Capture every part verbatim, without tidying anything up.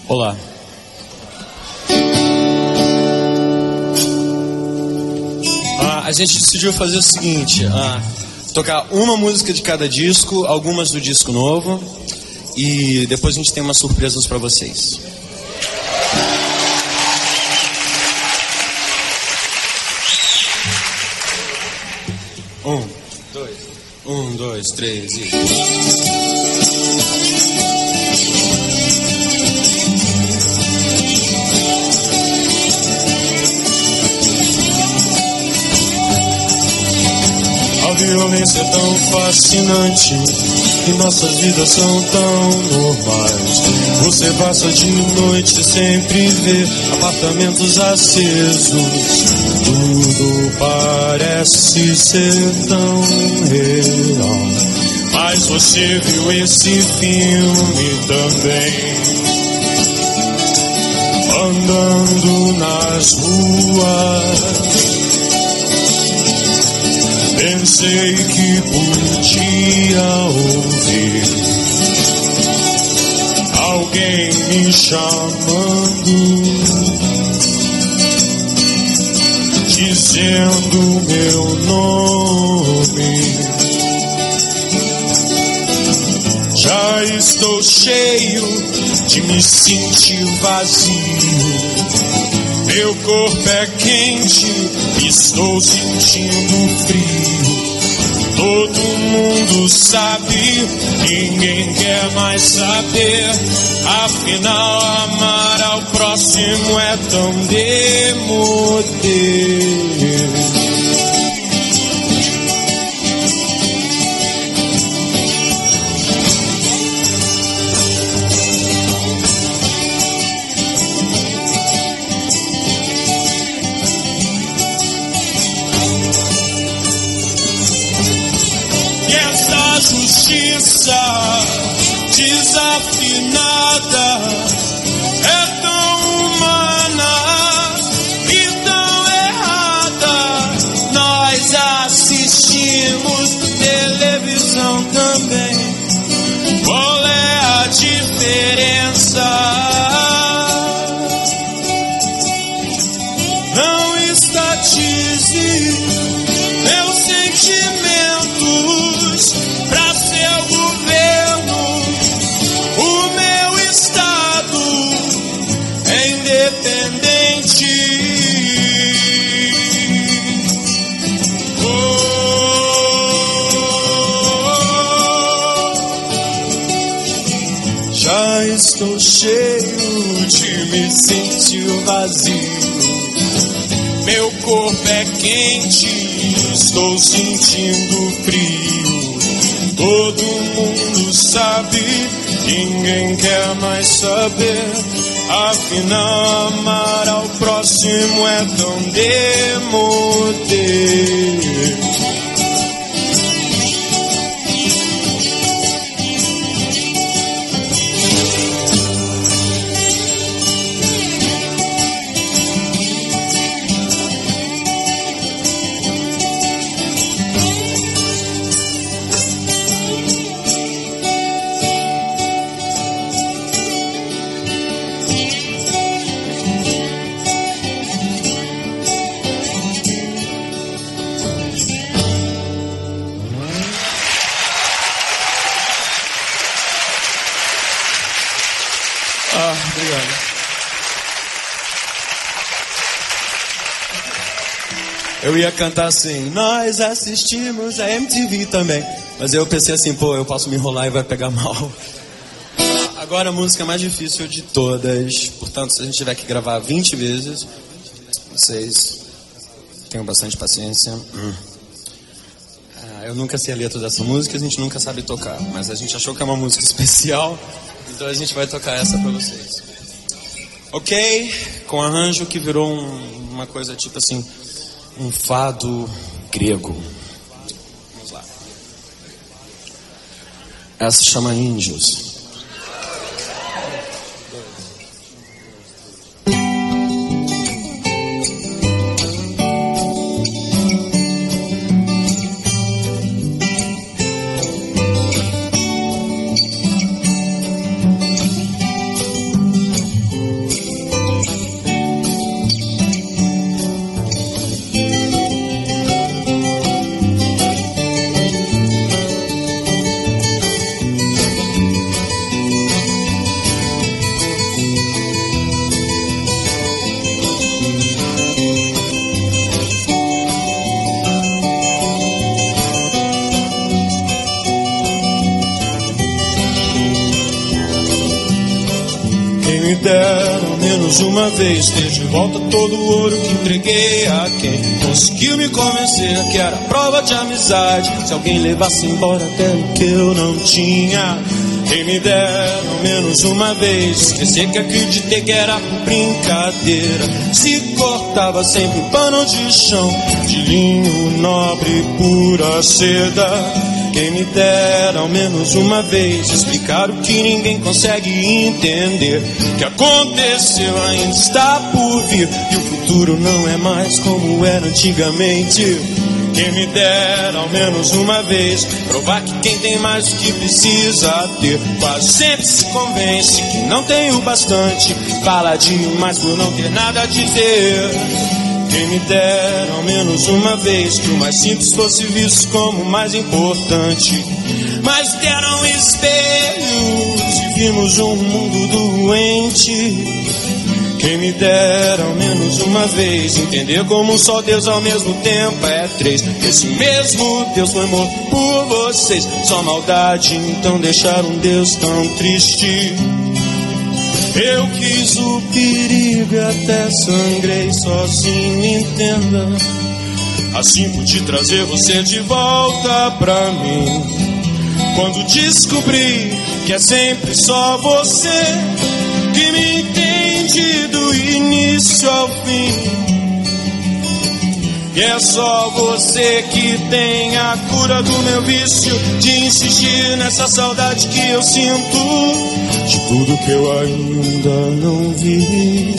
Olá. Ah, a gente decidiu fazer o seguinte, ah, tocar uma música de cada disco, algumas do disco novo, e depois a gente tem umas surpresas para vocês. Um, dois, um, dois, três e... A violência é tão fascinante e nossas vidas são tão normais. Você passa de noite e sempre vê apartamentos acesos. Tudo parece ser tão real. Mas você viu esse filme também, andando nas ruas. Pensei que podia ouvir alguém me chamando, dizendo meu nome. Já estou cheio de me sentir vazio. Meu corpo é quente, estou sentindo frio. Todo mundo sabe, ninguém quer mais saber. Afinal, amar ao próximo é tão demodê. Justiça desafinada é tão humana e tão errada. Nós assistimos televisão também. Qual é a diferença? Não estatize meus sentimentos pra seu governo. O meu estado é independente. Oh, já estou cheio de me sentir vazio. Meu corpo é quente, estou sentindo frio. Todo mundo sabe, ninguém quer mais saber. Afinal, amar ao próximo é tão demodê. Ah, obrigado. Eu ia cantar assim, nós assistimos a M T V também. Mas eu pensei assim, pô, eu posso me enrolar e vai pegar mal. Agora a música mais difícil de todas. Portanto, se a gente tiver que gravar vinte vezes, vocês tenham bastante paciência. Hum. Ah, eu nunca sei a letra dessa música, a gente nunca sabe tocar. Mas a gente achou que é uma música especial, então a gente vai tocar essa pra vocês. Ok? Com arranjo que virou um, uma coisa tipo assim, um fado grego. Vamos lá. Essa chama Índios. me dera ao menos uma vez ter de volta todo o ouro que entreguei a quem conseguiu me convencer que era prova de amizade. Se alguém levasse embora até o que eu não tinha, quem me dera ao menos uma vez esquecer que acreditei que era brincadeira. Se cortava sempre um pano de chão de linho nobre, pura seda. Quem me dera ao menos uma vez explicar o que ninguém consegue entender, que aconteceu ainda está por vir e o futuro não é mais como era antigamente. Quem me dera ao menos uma vez provar que quem tem mais do que precisa ter quase sempre se convence que não tem o bastante, fala demais por não ter nada a dizer. Quem me dera ao menos uma vez que o mais simples fosse visto como o mais importante. Mas deram espelhos e vimos um mundo doente. Quem me dera ao menos uma vez entender como só Deus ao mesmo tempo é três. Esse mesmo Deus foi morto por vocês. Só maldade então deixaram Deus tão triste. Eu quis o perigo e até sangrei sozinho, entenda. Assim pude trazer você de volta pra mim. Quando descobri que é sempre só você que me entende do início ao fim. E é só você que tem a cura do meu vício de insistir nessa saudade que eu sinto de tudo que eu ainda não vi.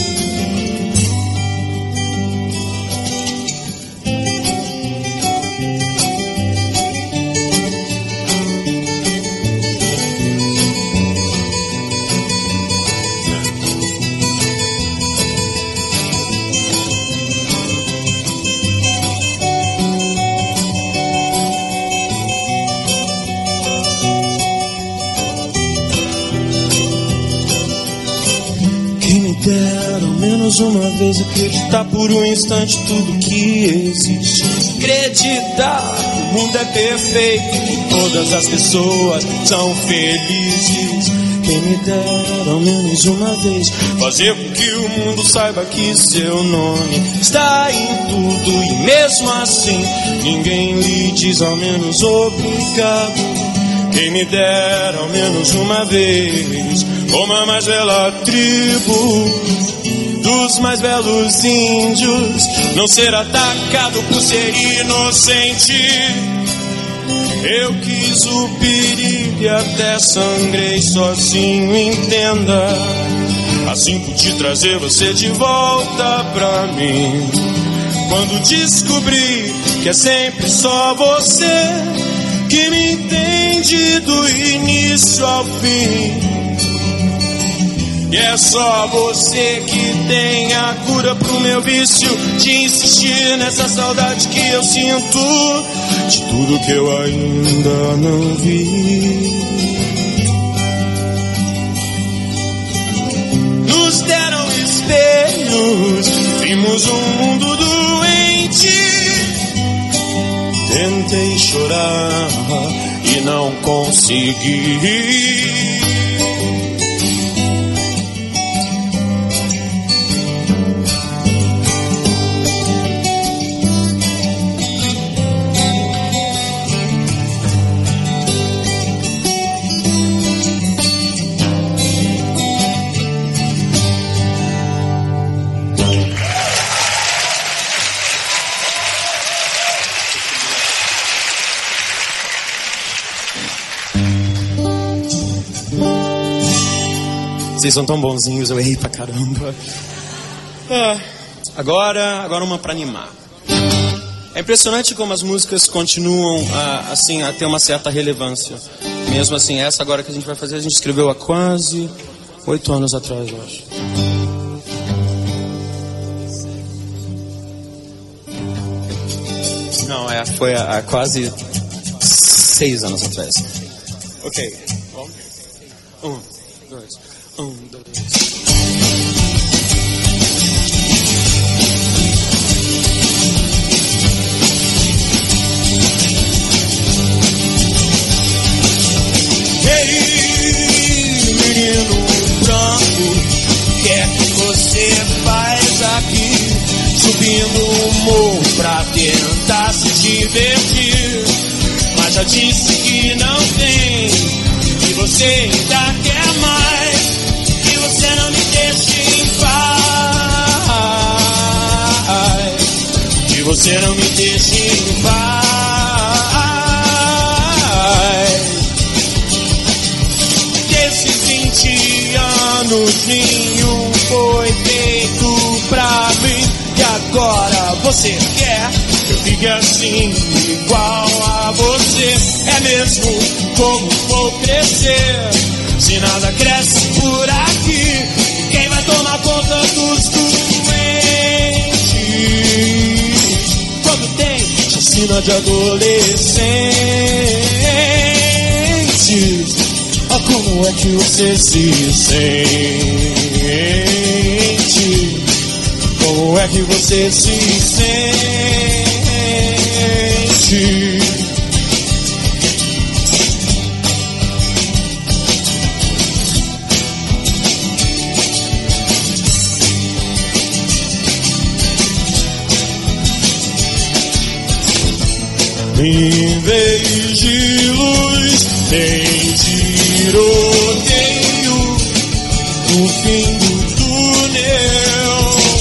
Quero ao menos uma vez acreditar por um instante tudo que existe. Acreditar que o mundo é perfeito, que todas as pessoas são felizes. Quem me dera ao menos uma vez fazer com que o mundo saiba que seu nome está em tudo e mesmo assim ninguém lhe diz ao menos obrigado. Quem me dera ao menos uma vez como a mais bela tribo dos mais belos índios não ser atacado por ser inocente. Eu quis o perigo e até sangrei sozinho, entenda. Assim pude trazer você de volta pra mim. Quando descobri que é sempre só você que me entende do início ao fim. E é só você que tem a cura pro meu vício de insistir nessa saudade que eu sinto de tudo que eu ainda não vi. Nos deram espelhos, vimos um mundo doente. Tentei chorar e não consegui. Vocês são tão bonzinhos, eu errei pra caramba. Ah, agora, agora uma pra animar. É impressionante como as músicas continuam a, assim, a ter uma certa relevância. Mesmo assim, essa agora que a gente vai fazer, a gente escreveu há quase oito anos atrás, eu acho. Não, é, foi há, há quase seis anos atrás. Ok. Um, dois. Um, dois. Ei, menino branco, subindo um morro pra tentar se divertir. Mas já disse que não tem, que você ainda quer mais, que você não me deixa em paz, que você não me deixa em paz. Desses vinte anos nenhum foi feito pra mim, e agora você quer que eu fique assim, igual a você. É mesmo como vou crescer, se nada cresce por aqui? Quem vai tomar conta dos doentes quando tem chacina de adolescentes? Ah, como é que você se sente? Como é que você se sente? Em vez de luz, tem tiroteio no fim do túnel.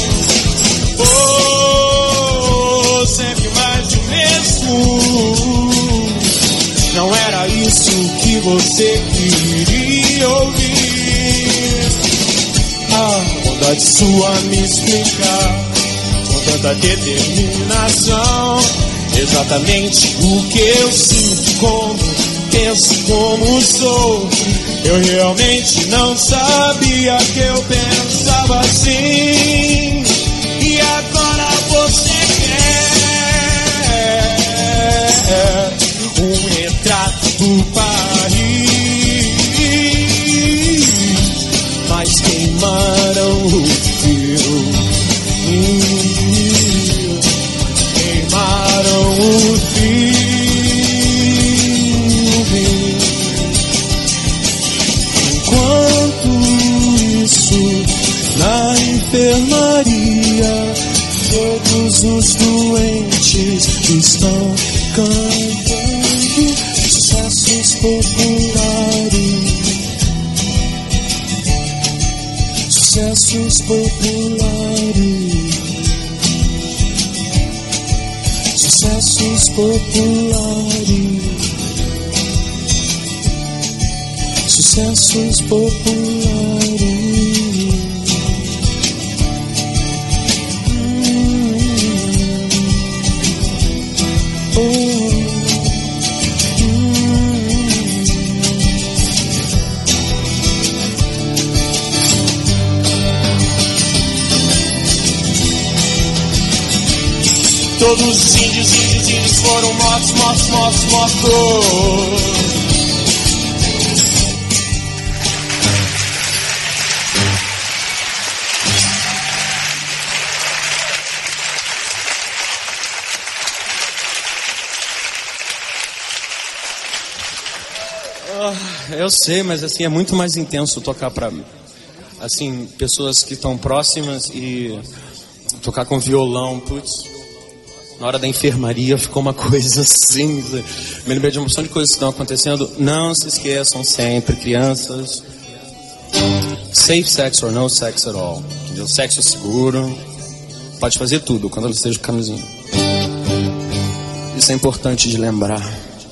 Oh, sempre mais do mesmo. Não era isso que você queria ouvir. A bondade sua me explicar com tanta determinação exatamente o que eu sinto, como penso, como sou. Eu realmente não sabia que eu pensava assim. E agora você quer um retrato do país, mas queimaram o fio. Queimaram o filme. Enquanto isso, na enfermaria, todos os doentes estão cantando sucessos populares. Sucessos populares. Sucessos populares. Sucessos populares. Hum, oh, hum. Todos os índios, índios, índios foram mortos, mortos, mortos, mortos. Eu sei, mas assim, é muito mais intenso tocar pra, assim, pessoas que estão próximas e tocar com violão, putz. Na hora da enfermaria ficou uma coisa assim. Me lembrei de uma opção de coisas que estão acontecendo. Não se esqueçam sempre, crianças. Safe sex or no sex at all. Entendeu? Sexo seguro. Pode fazer tudo quando ela esteja com camisinha. Isso é importante de lembrar.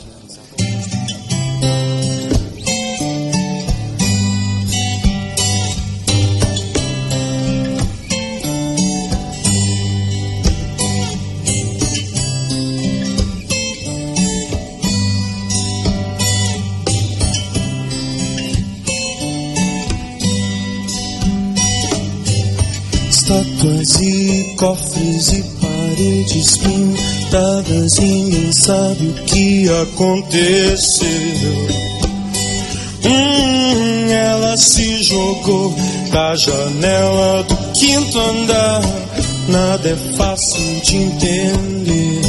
Estátuas e cofres e paredes pintadas, ninguém sabe o que aconteceu. Hum, ela se jogou da janela do quinto andar, nada é fácil de entender.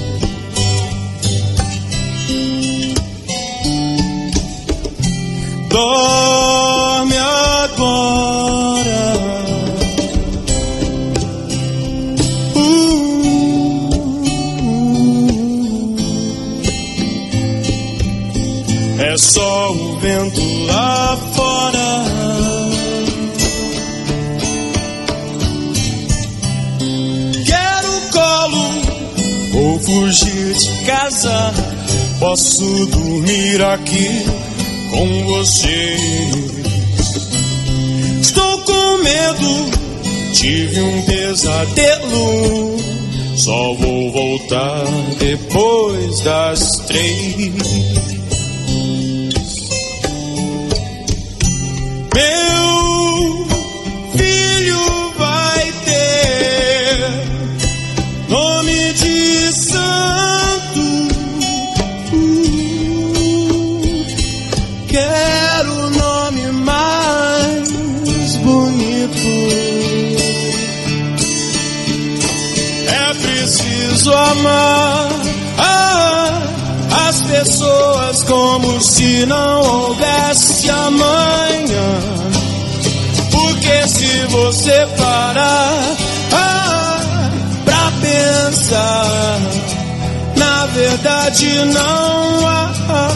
Dorme agora. Uh, casa. Posso dormir aqui com você. Estou com medo, tive um pesadelo. Só vou voltar depois das três. Meu filho vai ter nome de santo. Uh, quero o nome mais bonito. É preciso amar ah, as pessoas como se não houvesse amanhã. Porque se você parar ah, pra pensar, na verdade não há.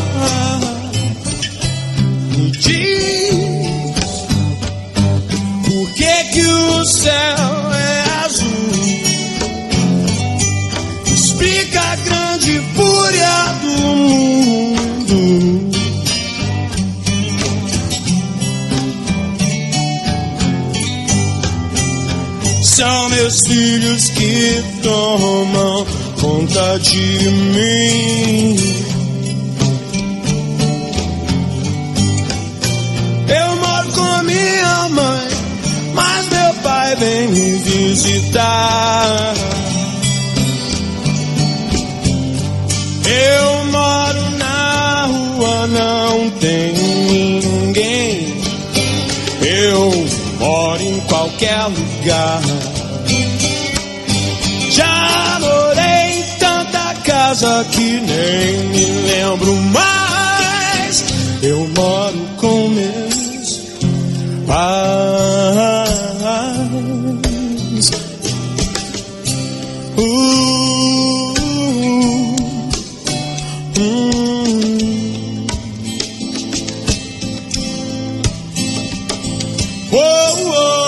Me diz por que que o céu é azul. Explica a grande fúria do mundo. São meus filhos que tomam conta de mim. Eu moro com minha mãe, mas meu pai vem me visitar. Eu moro na rua, não tem ninguém. Eu moro em qualquer lugar. Já morei em tanta casa que nem me lembro mais. Eu moro com meus pais. Uh, hum. Oh, oh.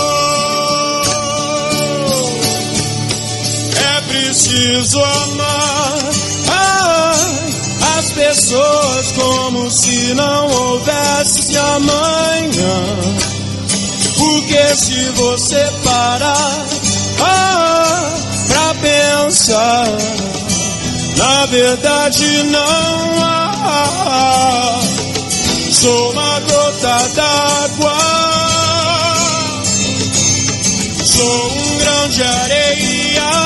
Preciso amar ah, as pessoas como se não houvesse amanhã. Porque se você parar ah, pra pensar, na verdade não há. Sou uma gota d'água, sou um grão de areia.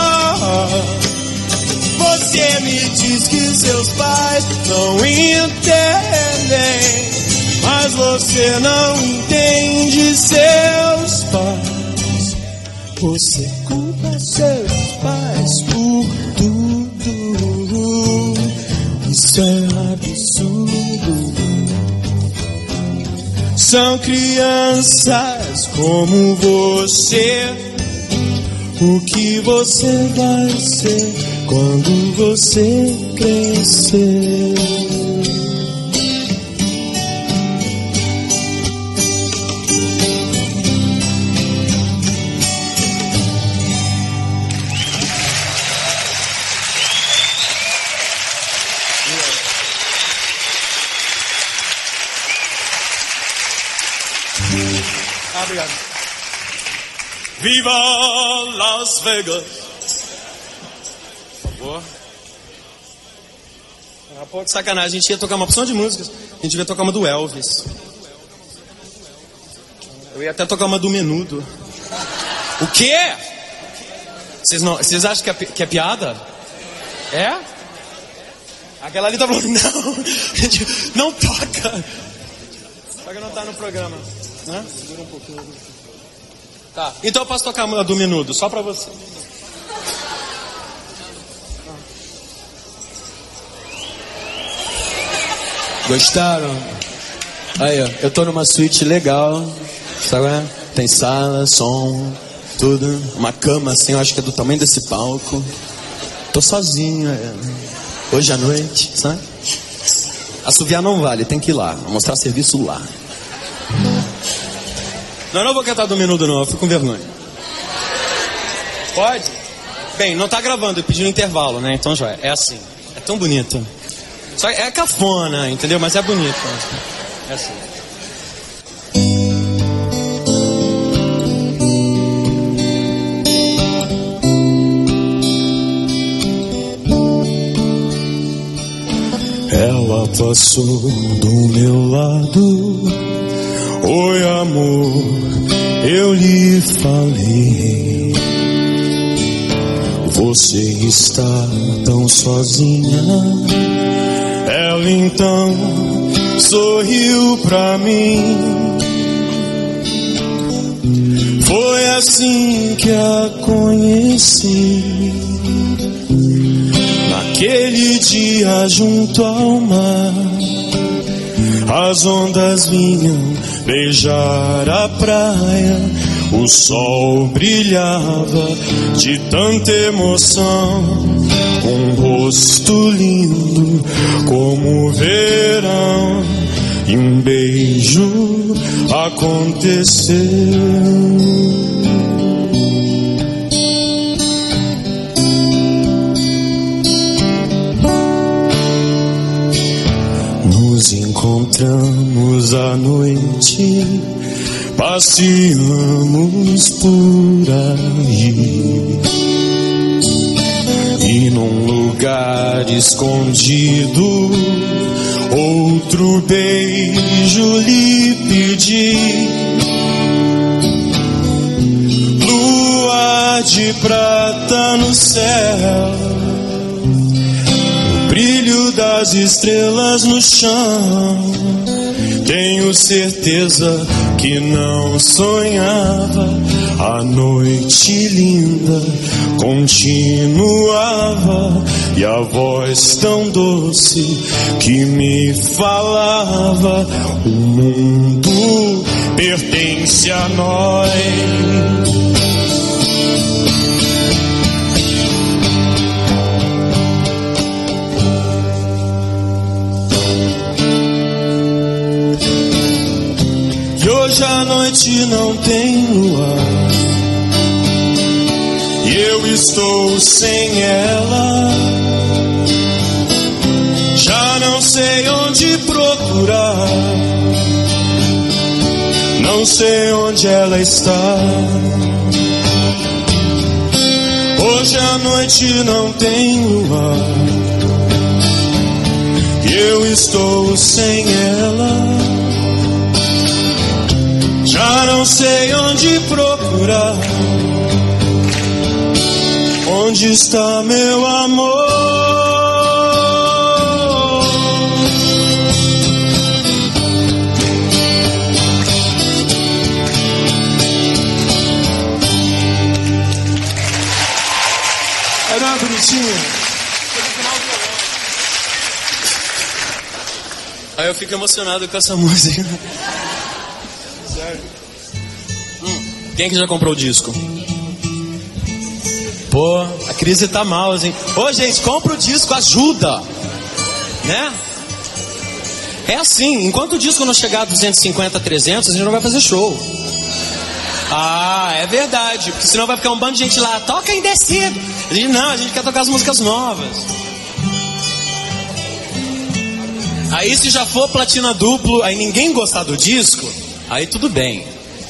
Você me diz que seus pais não entendem, mas você não entende seus pais. Você culpa seus pais por tudo. Isso é absurdo. São crianças como você. O que você vai ser quando você crescer? Obrigado. Viva Las Vegas! Por favor. Ah, pô, de sacanagem. A gente ia tocar uma opção de músicas. A gente ia tocar uma do Elvis. Eu ia até tocar uma do Menudo. O quê? Vocês, não, vocês acham que é, que é piada? É? Aquela ali tá falando, não. Não toca. Só que não tá no programa. Né? Segura um pouquinho. Tá, então eu posso tocar a do Menudo, só pra você. Gostaram? Aí, ó, eu tô numa suíte legal, sabe? Tem sala, som, tudo. Uma cama assim, eu acho que é do tamanho desse palco. Tô sozinho, é. Hoje à noite, sabe? Assoviar não vale, tem que ir lá, mostrar serviço lá. Não, eu não vou cantar do Menudo não, eu fico com vergonha. Pode? Bem, não tá gravando, eu pedi um intervalo, né? Então já é, é assim. tão bonita. Só é cafona, entendeu? Mas é bonita. É assim. Ela passou do meu lado. Oi, amor, eu lhe falei. Você está tão sozinha. Ela então sorriu pra mim. Foi assim que a conheci. Naquele dia junto ao mar, as ondas vinham beijar a praia. O sol brilhava de tanta emoção. Um rosto lindo como o verão. E um beijo aconteceu. Nos encontramos à noite, passeamos por aí. E num lugar escondido, outro beijo lhe pedi. Lua de prata no céu, o brilho das estrelas no chão. Tenho certeza que não sonhava. A noite linda continuava. E a voz tão doce que me falava: o mundo pertence a nós. Hoje a noite não tem luar, e eu estou sem ela. Já não sei onde procurar, não sei onde ela está. Hoje a noite não tem luar, e eu estou sem ela. Já não sei onde procurar. Onde está meu amor? É uma bonitinha. Aí eu fico emocionado com essa música. Hum, quem que já comprou o disco? Pô, a crise tá mal, assim. Ô, gente, compra o disco, ajuda, né? É assim, enquanto o disco não chegar a duzentos e cinquenta, trezentos, a gente não vai fazer show. Ah, é verdade, porque senão vai ficar um bando de gente lá, toca em descido. A gente não, a gente quer tocar as músicas novas. Aí se já for platina duplo, aí ninguém gostar do disco, aí tudo bem.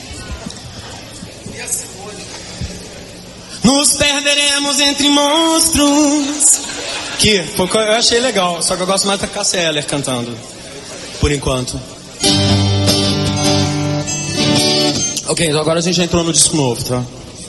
Nos perderemos entre monstros. Que eu achei legal, só que eu gosto mais da Cássia Eller cantando, por enquanto. Ok, então agora a gente já entrou no disco novo, tá?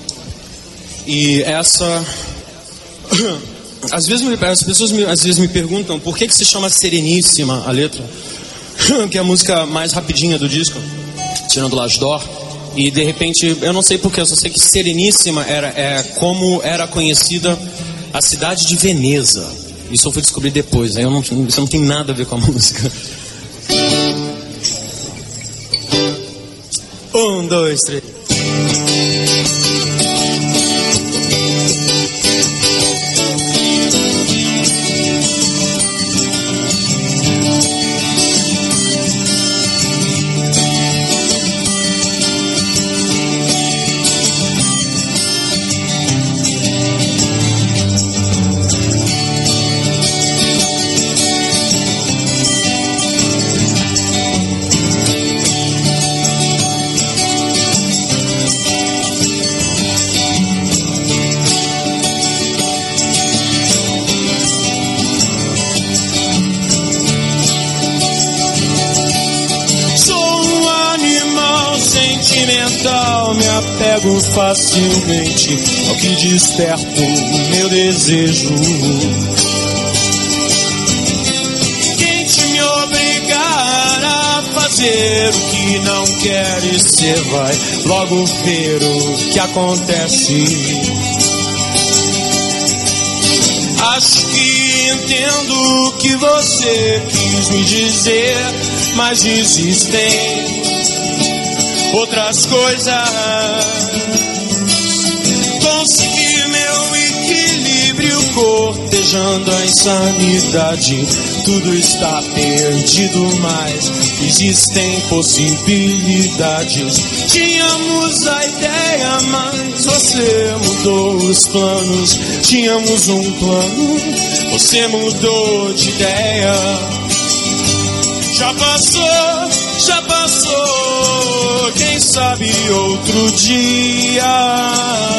E essa... Às vezes me, as pessoas me, às vezes me perguntam por que que se chama Sereníssima a letra, que é a música mais rapidinha do disco, tirando L'Âge d'Or. E de repente, eu não sei porquê, eu só sei que Sereníssima era, é como era conhecida a cidade de Veneza. Isso eu fui descobrir depois, aí eu não, isso não tem nada a ver com a música. Um, dois, três. tal, me apego facilmente ao que desperta o meu desejo. Tente me obrigar a fazer o que não quer e cê vai logo ver o que acontece. Acho que entendo o que você quis me dizer, mas existem outras coisas. Consegui meu equilíbrio cortejando a insanidade. Tudo está perdido, mas existem possibilidades. Tínhamos a ideia, mas você mudou os planos. Tínhamos um plano, você mudou de ideia. Já passou, já passou, quem sabe outro dia.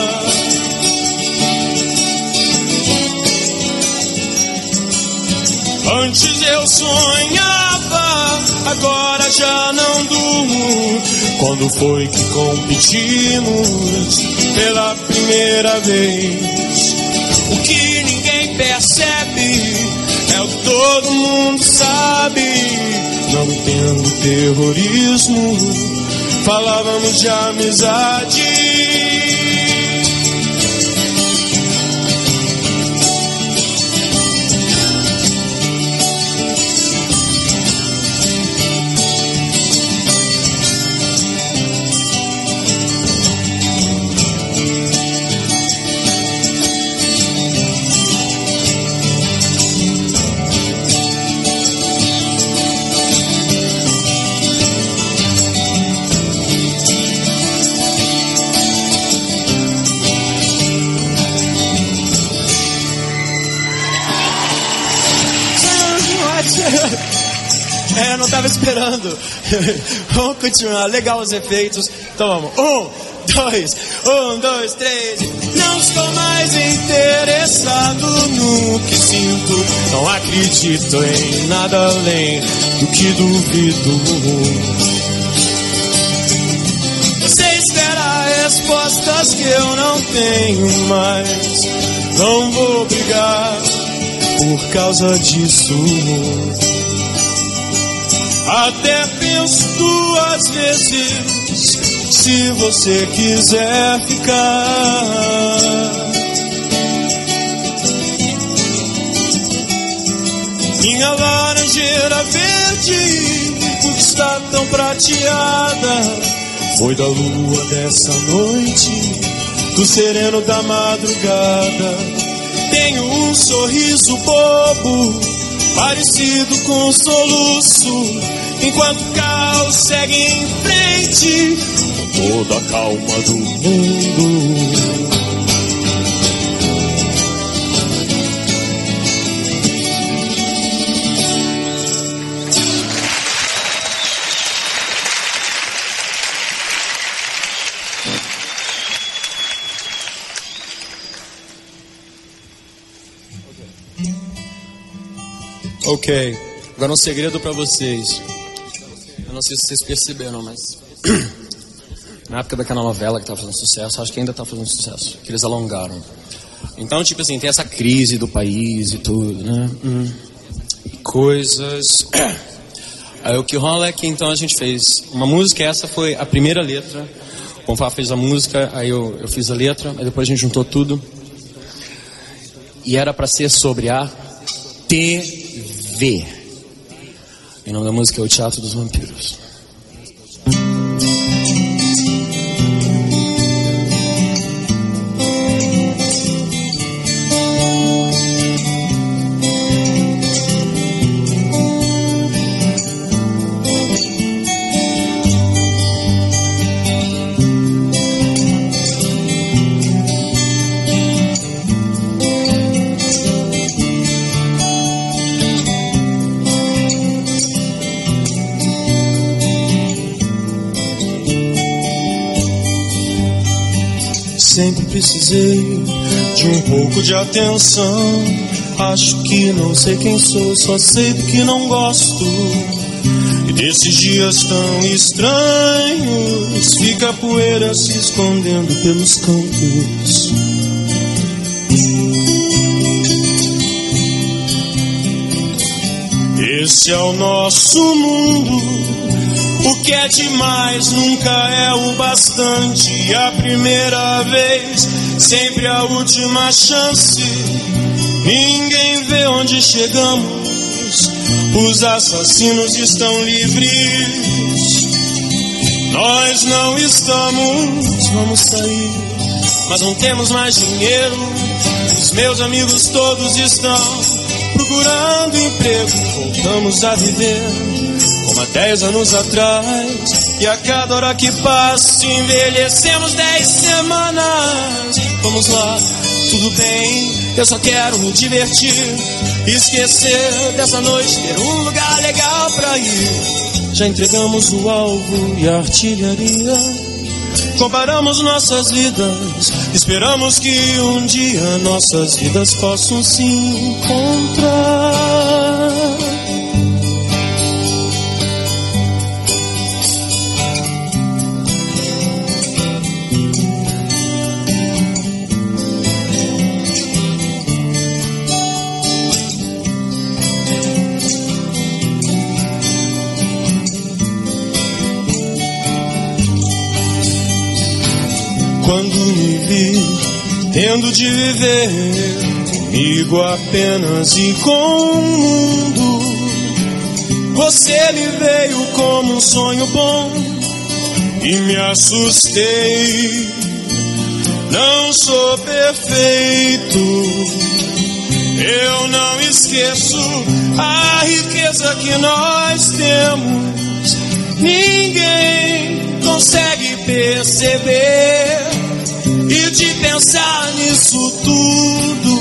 Antes eu sonhava, agora já não durmo. Quando foi que competimos pela primeira vez? O que ninguém percebe é o que todo mundo sabe. Não entendo terrorismo, falávamos de amizade. É, não tava esperando. Vamos continuar. Legal os efeitos. Então vamos. Um, dois, um, dois, três. Não estou mais interessado no que sinto. Não acredito em nada além do que duvido. Você espera respostas que eu não tenho mais. Não vou brigar por causa disso. Até penso duas vezes se você quiser ficar. Minha laranjeira verde, por que está tão prateada? Foi da lua dessa noite, do sereno da madrugada. Tenho um sorriso bobo, parecido com um soluço, enquanto o caos segue em frente, com toda a calma do mundo. Ok, agora um segredo pra vocês. Eu não sei se vocês perceberam, mas na época daquela novela que tava fazendo sucesso, acho que ainda tá fazendo sucesso, que eles alongaram. Então, tipo assim, tem essa crise do país e tudo, né? Hum. Coisas. Aí o que rola é que então a gente fez uma música, essa foi a primeira letra. O Bonfá fez a música, aí eu, eu fiz a letra, aí depois a gente juntou tudo. E era pra ser sobre a T V. O nome da música é O Teatro dos Vampiros. Sempre precisei de um pouco de atenção. Acho que não sei quem sou, só sei do que não gosto. E desses dias tão estranhos luz, fica a poeira se escondendo pelos cantos. Esse é o nosso mundo. O que é demais nunca é o bastante. A primeira vez, sempre a última chance. Ninguém vê onde chegamos. Os assassinos estão livres. Nós não estamos. Vamos sair, mas não temos mais dinheiro. Os meus amigos todos estão procurando emprego. Voltamos a viver como há dez anos atrás. E a cada hora que passa envelhecemos dez semanas. Vamos lá, tudo bem, eu só quero me divertir, esquecer dessa noite, ter um lugar legal pra ir. Já entregamos o alvo e a artilharia. Comparamos nossas vidas, esperamos que um dia nossas vidas possam se encontrar. Quando me vi tendo de viver comigo apenas e com o mundo, você me veio como um sonho bom e me assustei. Não sou perfeito, eu não esqueço a riqueza que nós temos. Ninguém consegue perceber. E de pensar nisso tudo,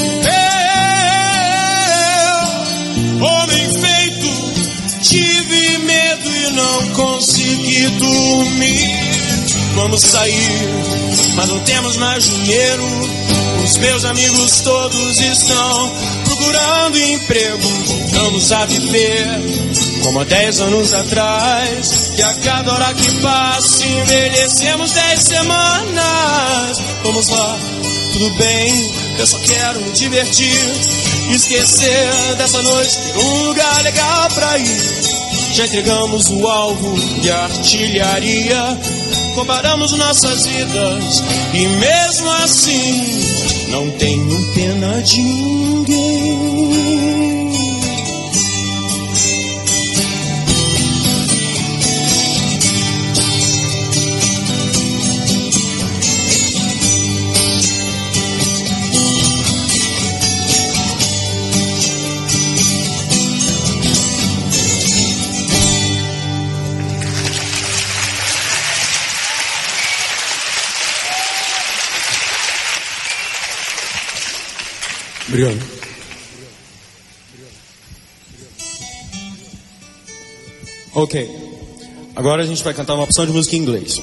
eu, homem feito, tive medo e não consegui dormir. Vamos sair, mas não temos mais dinheiro. Os meus amigos todos estão procurando emprego. Voltamos a viver como há dez anos atrás. E a cada hora que passa envelhecemos dez semanas. Vamos lá, tudo bem, eu só quero me divertir, esquecer dessa noite, ter um lugar legal pra ir. Já entregamos o alvo e a artilharia. Comparamos nossas vidas e mesmo assim não tenho pena de ninguém. Obrigado. Ok. Agora a gente vai cantar uma opção de música em inglês.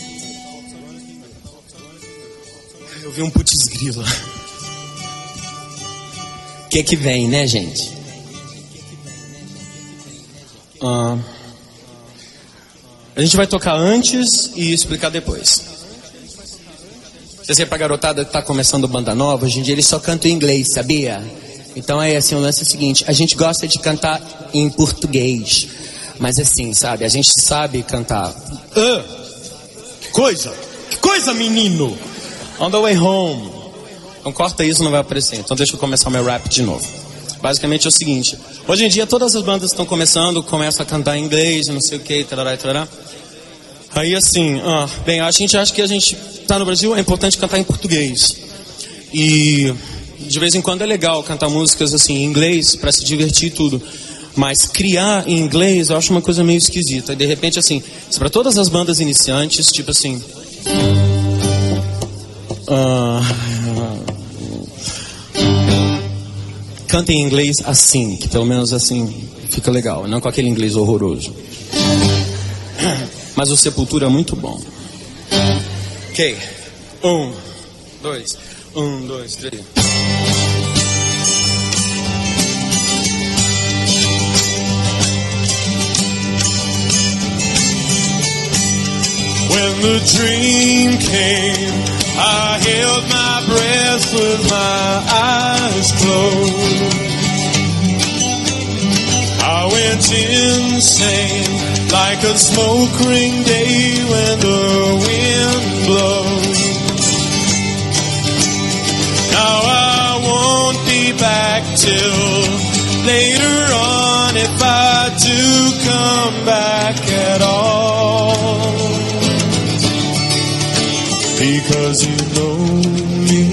Eu vi um putz grila. O que que vem, né, gente? Uh, a gente vai tocar antes e explicar depois. Se você é pra garotada que tá começando banda nova, hoje em dia eles só cantam em inglês, sabia? Então é assim, o lance é o seguinte, a gente gosta de cantar em português, mas assim, sabe, a gente sabe cantar. Uh, que coisa, que coisa, menino! On the way home. Então corta isso, não vai aparecer. Então deixa eu começar o meu rap de novo. Basicamente é o seguinte, hoje em dia todas as bandas estão começando, começam a cantar em inglês, não sei o que, tarará, tarará. Aí assim, ah, bem, a gente acha que a gente tá no Brasil, é importante cantar em português. E de vez em quando é legal cantar músicas assim em inglês para se divertir e tudo. Mas criar em inglês eu acho uma coisa meio esquisita. E de repente assim, para todas as bandas iniciantes, tipo assim, uh, cantem em inglês assim, que pelo menos assim fica legal, não com aquele inglês horroroso. Mas o Sepultura é muito bom. Ok. Um, dois. Um, dois, três. When the dream came, I held my breath with my eyes closed. I went insane like a smoke ring day when the wind blows. Now I won't be back till later on, if I do come back at all. Because you know me,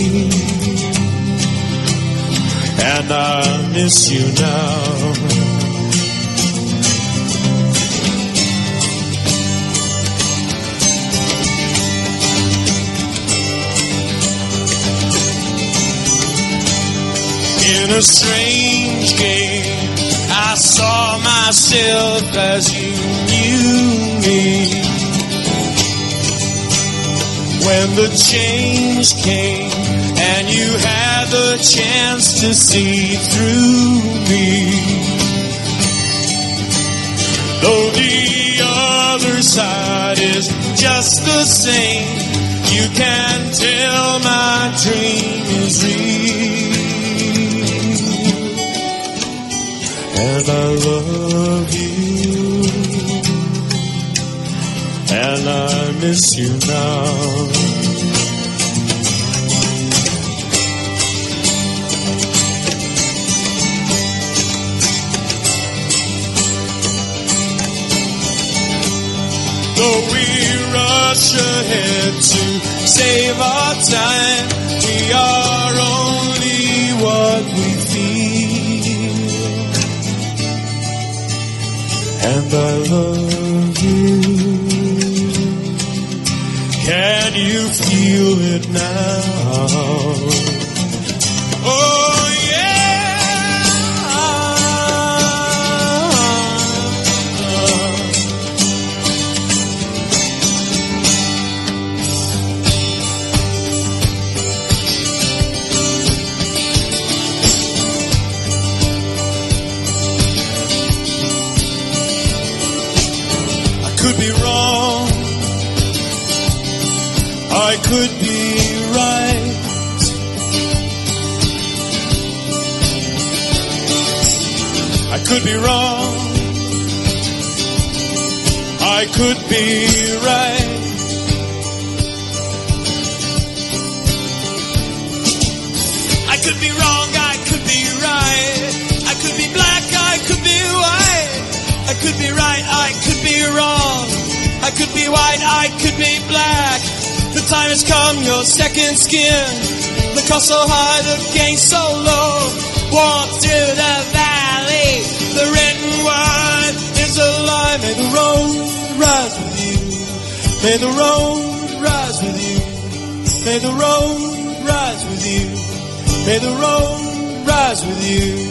and I miss you now. In a strange game, I saw myself as you knew me. When the change came and you had the chance to see through me, though the other side is just the same, you can tell my dream is real. And I love you, and I miss you now. Though we rush ahead to save our time, we are only what we feel. And I love you. Can you feel it now? Oh yeah. I could be wrong, I could be right. I could be wrong, I could be right. I could be wrong, I could be right. I could be black, I could be white. I could be right, I could be wrong. I could be white, I could be black. The time has come, your second skin. The cost so high, the gain so low. Walk through the valley, the written word is a lie. May the road rise with you. May the road rise with you. May the road rise with you. May the road rise with you.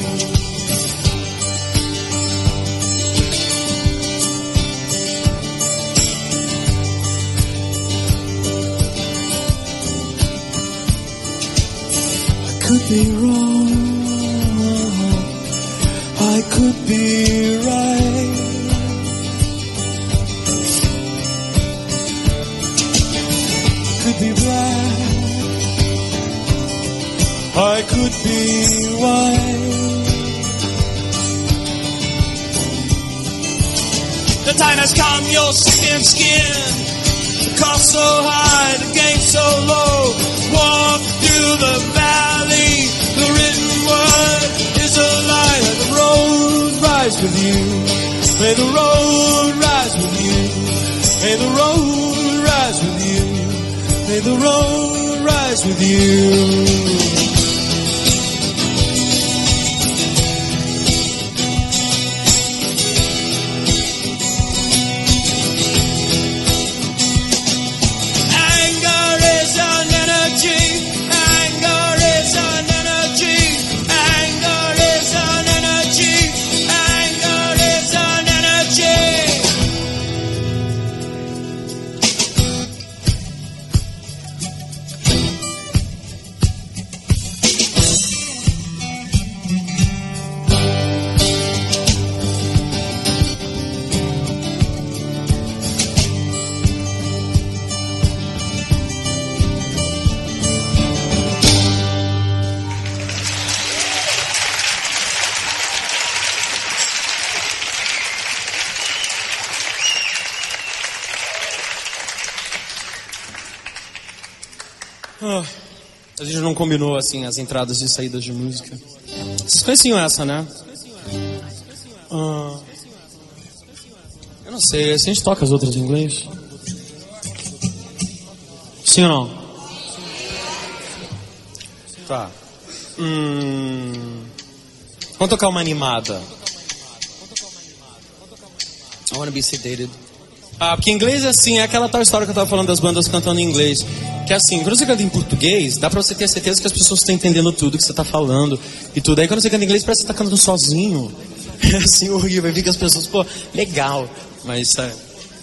I could be wrong, I could be right. Could be black, I could be white. The time has come, your skin, skin. The cost so high, the gain so low. Walk through the valley, the written word is a lie. Let the road rise with you. May the road rise with you. May the road rise with you. May the road rise with you. Ah, a gente não combinou assim as entradas e saídas de música. Vocês conheciam essa, né? Ah, eu não sei, a gente toca as outras em inglês? Sim ou não? Tá. Hum, vamos tocar uma animada. I wanna be sedated. Ah, porque inglês é assim, é aquela tal história que eu tava falando das bandas cantando em inglês. Que é assim, quando você canta em português, dá pra você ter certeza que as pessoas estão entendendo tudo que você tá falando e tudo. Aí quando você canta em inglês, parece que você tá cantando sozinho. É assim, horrível. Aí fica as pessoas, pô, legal. Mas, é...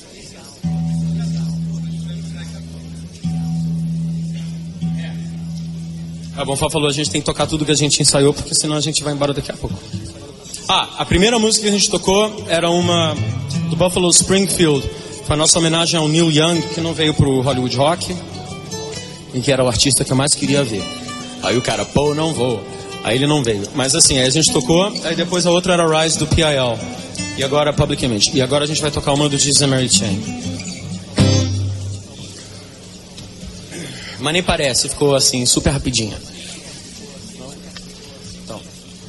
Ah, bom, o Fá falou, a gente tem que tocar tudo que a gente ensaiou, porque senão a gente vai embora daqui a pouco. Ah, a primeira música que a gente tocou era uma do Buffalo Springfield. Foi a nossa homenagem ao Neil Young, que não veio pro Hollywood Rock, e que era o artista que eu mais queria ver. Aí o cara, pô, não vou. Aí ele não veio. Mas assim, aí a gente tocou, aí depois a outra era Rise do P I L. E agora Public Image. E agora a gente vai tocar uma do Jesus and Mary Chain. Mas nem parece, ficou assim, super rapidinha. Então.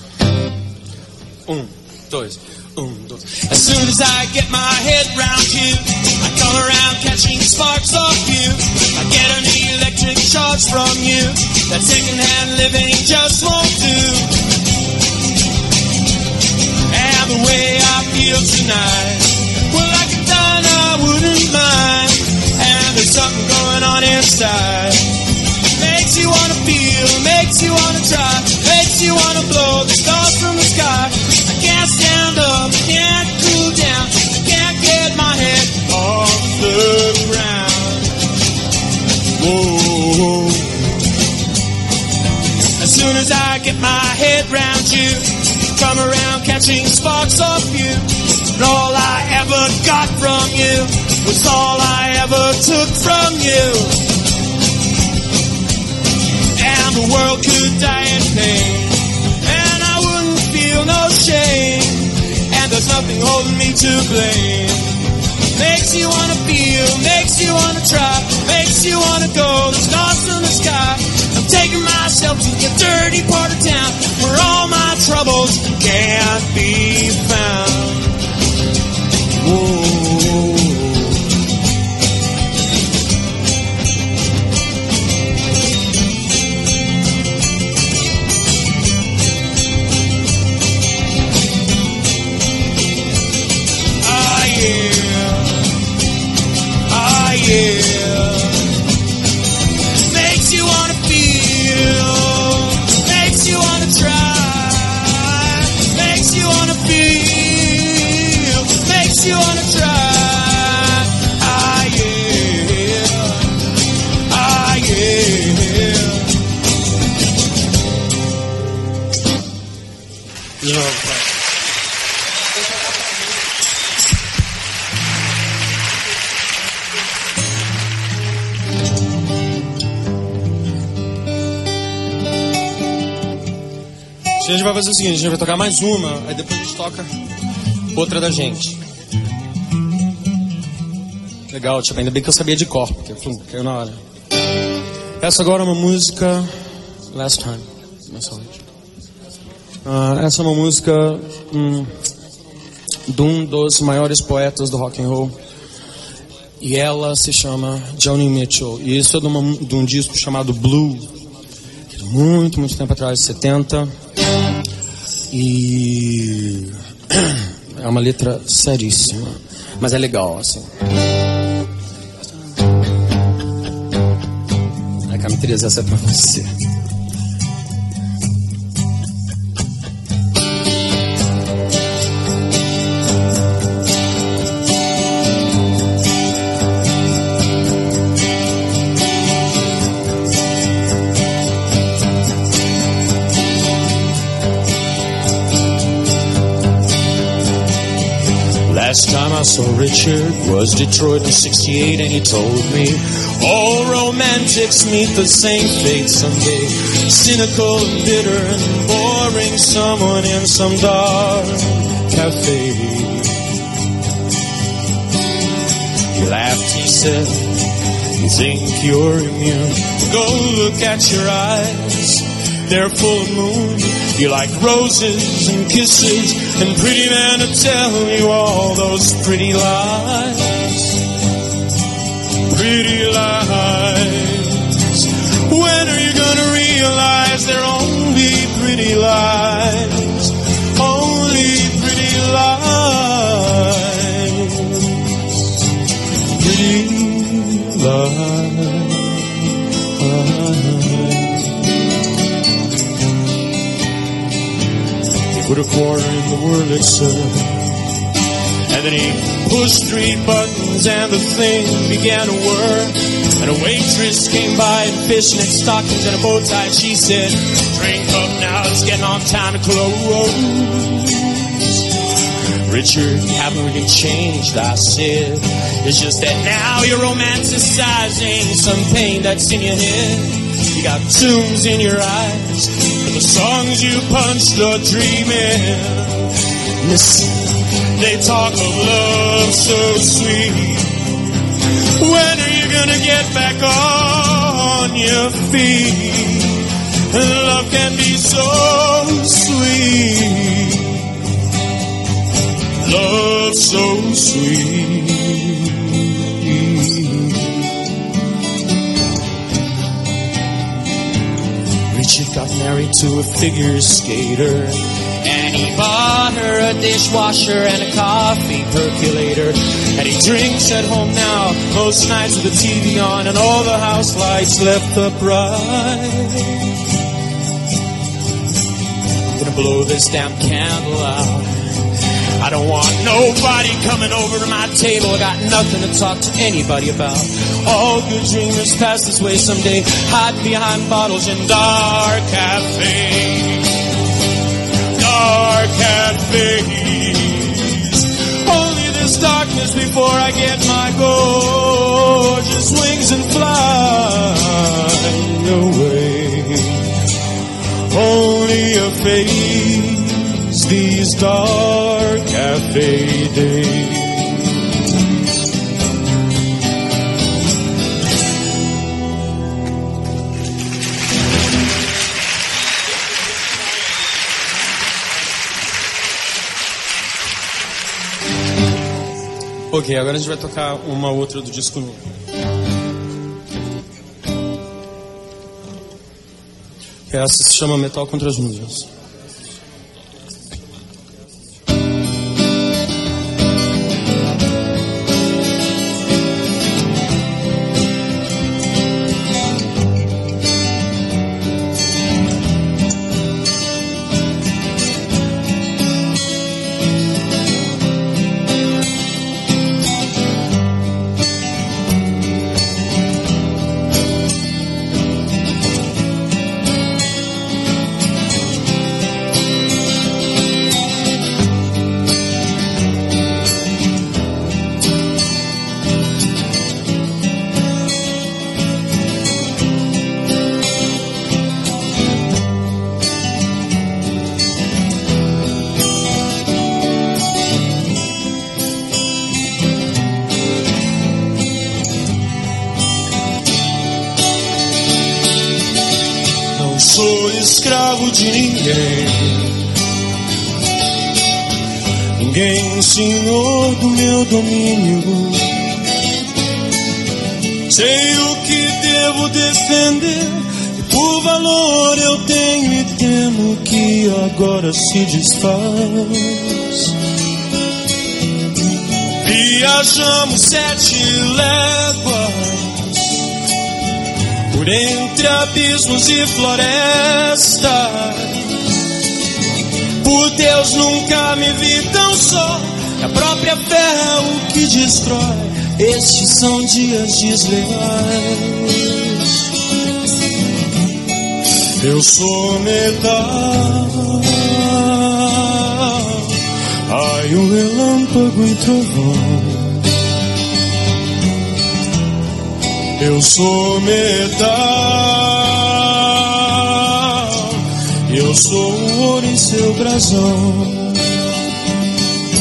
Um, dois, um, dois. As soon as I get my head round you, I come around catching sparks off you. I get an electric charge from you. That second-hand living just won't do. And the way I feel tonight, well, like a dime I wouldn't mind. And there's something going on inside. Makes you wanna feel, makes you wanna try, makes you wanna blow the stars from the sky. I can't stand up, I can't cool down, I can't get my head off the ground. Whoa. As soon as I get my head round you, come around catching sparks off you. And all I ever got from you was all I ever took from you. And the world could die in pain, and I wouldn't feel no shame. And there's nothing holding me to blame. Makes you wanna feel, makes you wanna try, makes you wanna go the stars from the sky. I'm taking myself to the dirty part of town where all my troubles can't be found. Whoa. Yeah. Makes you wanna feel, makes you wanna try, makes you wanna feel, makes you wanna try. Ah yeah, ah yeah. Yeah. A gente vai fazer o seguinte, a gente vai tocar mais uma, aí depois a gente toca outra da gente. Legal, tipo, ainda bem que eu sabia de cor, porque pum, caiu na hora. Essa agora é uma música Last Time. Uh, essa é uma música hum, de um dos maiores poetas do rock and roll. E ela se chama Joni Mitchell. E isso é de, uma, de um disco chamado Blue, muito, muito tempo atrás, setenta. E é uma letra seríssima, mas é legal, assim. A Cami Teresa, essa é pra você. Last time I saw Richard was Detroit in sixty-eight, and he told me all romantics meet the same fate someday. Cynical and bitter and boring, someone in some dark cafe. He laughed, he said, You think you're immune. Go look at your eyes. They're full of moon. You like roses and kisses and pretty men to tell you all those pretty lies. Pretty lies. When are you gonna realize they're only pretty lies? Only pretty lies. Pretty lies. Put a quarter in the Wurlitzer, and then he pushed three buttons and the thing began to whir. And a waitress came by in fishnet stockings and a bow tie. She said, drink up now, it's getting on time to close. Richard, you haven't really changed, I said. It's just that now you're romanticizing some pain that's in your head. You got tunes in your eyes, and the songs you punched are dreaming. Listen, they talk of love so sweet. When are you gonna get back on your feet? And love can be so sweet. Love so sweet. Richard got married to a figure skater, and he bought her a dishwasher and a coffee percolator. And he drinks at home now, most nights with the T V on and all the house lights left upright. I'm gonna blow this damn candle out. I don't want nobody coming over to my table. I got nothing to talk to anybody about. All good dreamers pass this way someday, hide behind bottles in dark cafes. Dark cafes. Only this darkness before I get my gorgeous wings and fly away. Only a face these dark cafe days. Ok, agora a gente vai tocar uma outra do disco novo. Essa se chama Metal contra as Musas. Sou escravo de ninguém, ninguém senhor do meu domínio. Sei o que devo defender, e por valor eu tenho e temo que agora se desfaz. Viajamos sete léguas por entre abismos e florestas. Por Deus, nunca me vi tão só. A própria fé é o que destrói. Estes são dias desleais. Eu sou metal. Ai, o relâmpago e trovão. Eu sou metal, eu sou o ouro em seu brasão.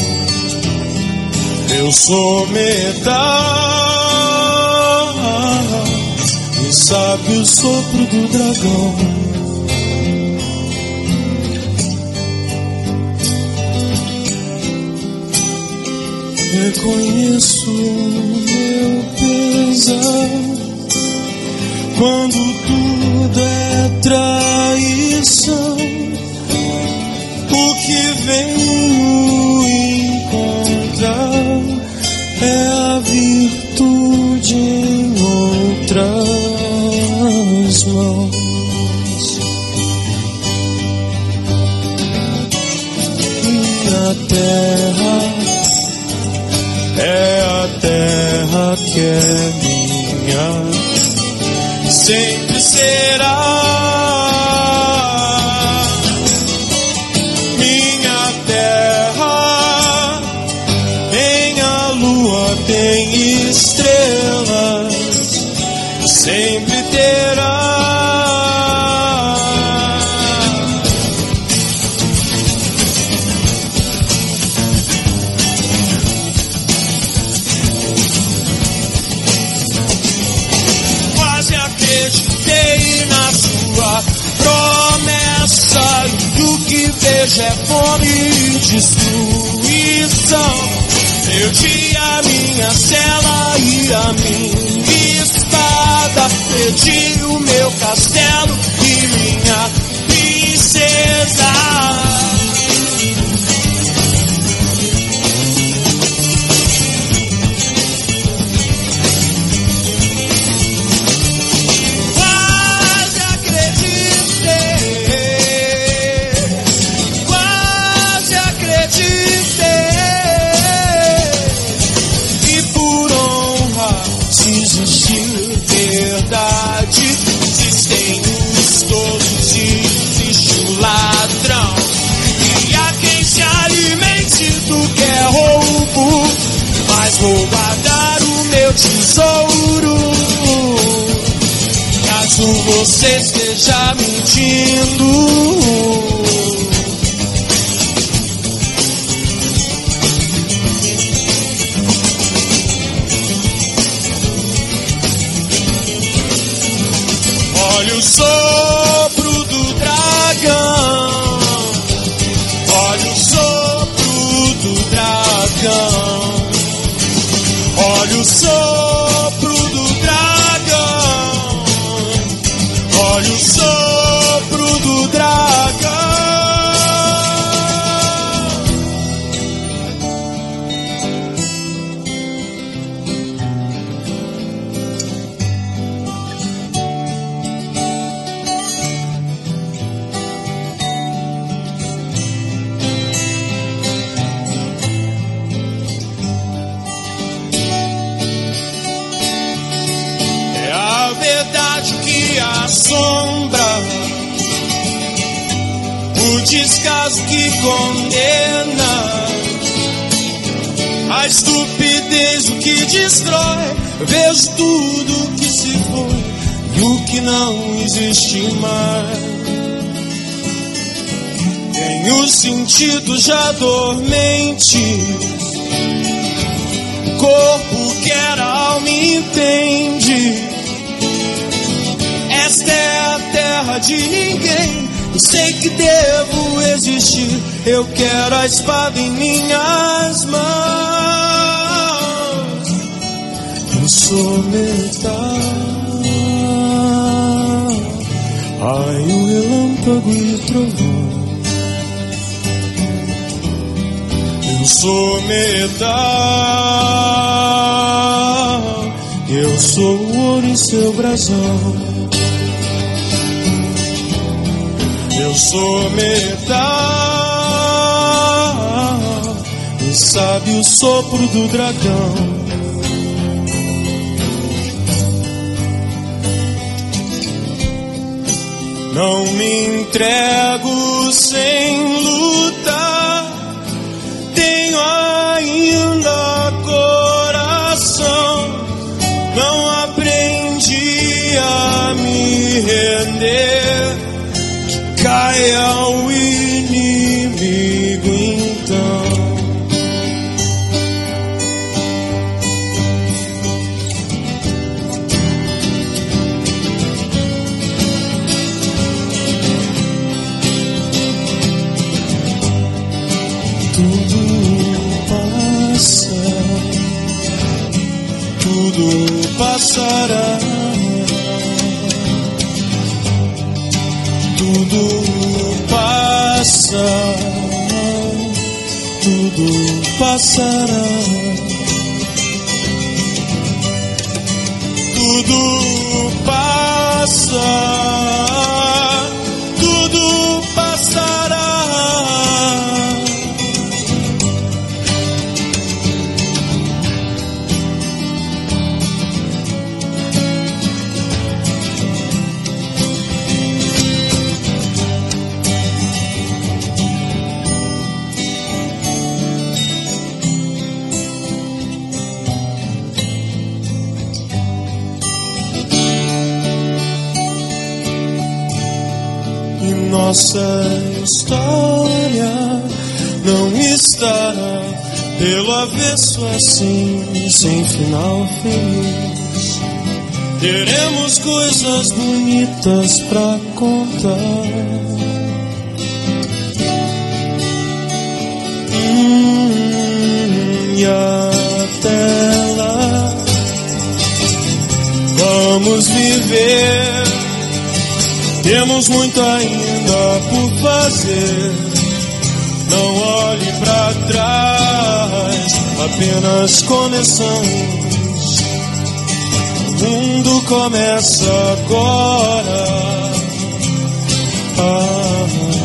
Eu sou metal, sabe o sopro do dragão. Reconheço o meu pesar quando tudo é traição. O que venho encontrar é a virtude em outras mãos. Minha terra é a terra que é minha, sempre será. Minha terra tem a lua, tem estrelas, sempre terá. Promessa, e o que vejo é fome e destruição. Perdi a minha cela e a minha espada, perdi o meu castelo e minha princesa. Existem os tolos e existe o ladrão. E há quem se alimente do que é roubo, mas vou guardar o meu tesouro. Caso você esteja mentindo, olha o sopro do dragão, olha o sopro do dragão, olha o sopro do dragão, olha o sopro do dragão. Assombra o descaso que condena, a estupidez o que destrói. Vejo tudo que se foi e o que não existe mais. Tenho sentidos já dormentes, o corpo quer, a alma entende. Esta é a terra de ninguém, eu sei que devo existir. Eu quero a espada em minhas mãos. Eu sou metal, raio, relâmpago e trovão. Eu sou metal, eu sou o ouro em seu brasão. Eu sou metal, e sabe o sopro do dragão. Não me entrego sem lutar, tenho ainda coração. Não aprendi a me render, caia o inimigo então. passará. Tudo passa, tudo passará. Tudo passa, tudo passará. Nossa história não estará pelo avesso assim, sem final feliz. Teremos coisas bonitas pra contar. Hum, e até lá vamos viver. Temos muito ainda por fazer. Não olhe pra trás, apenas começamos. O mundo começa agora. Ah,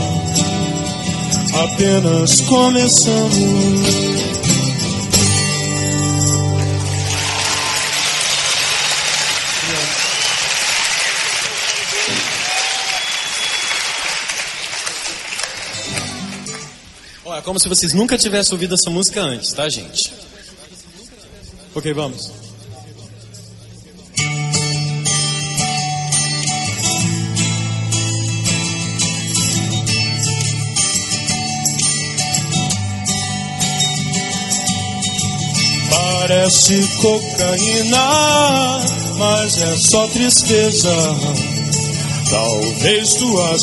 apenas começamos. É como se vocês nunca tivessem ouvido essa música antes, tá, gente? Ok, vamos. Parece cocaína, mas é só tristeza. Talvez tua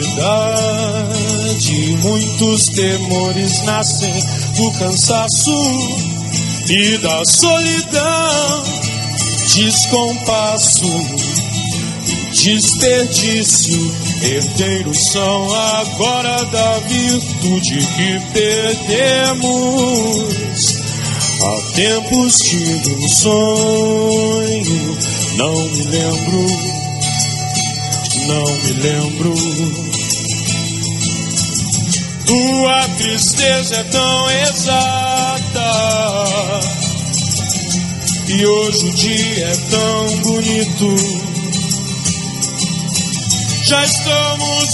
cidade, muitos temores nascem do cansaço e da solidão, descompasso e desperdício. Herdeiros são agora da virtude que perdemos. Há tempos tive um sonho, não me lembro. Não me lembro. Tua tristeza é tão exata e hoje o dia é tão bonito. Já estamos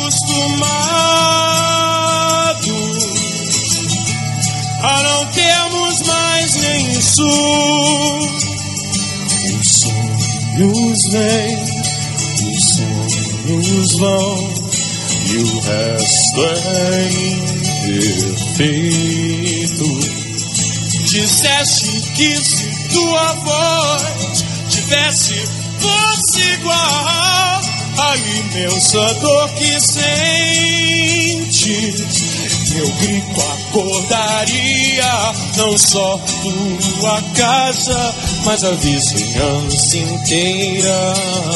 acostumados a não termos mais nem isso. Os sonhos vêm, os sonhos vão e o resto é imperfeito. Disseste que se tua voz tivesse fosse igual a imensa dor que sentes, meu grito acordaria não só tua casa, mas a vizinhança inteira.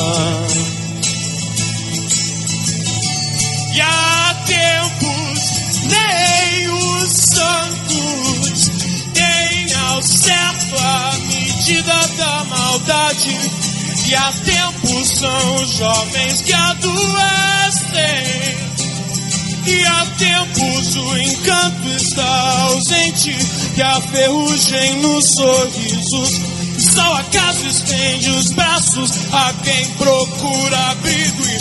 E há tempos nem os santos têm ao certo a medida da maldade. E há tempos são os jovens que adoecem. E há tempos o encanto está ausente. E a ferrugem nos sorrisos. Só o acaso estende os braços a quem procura abrigo e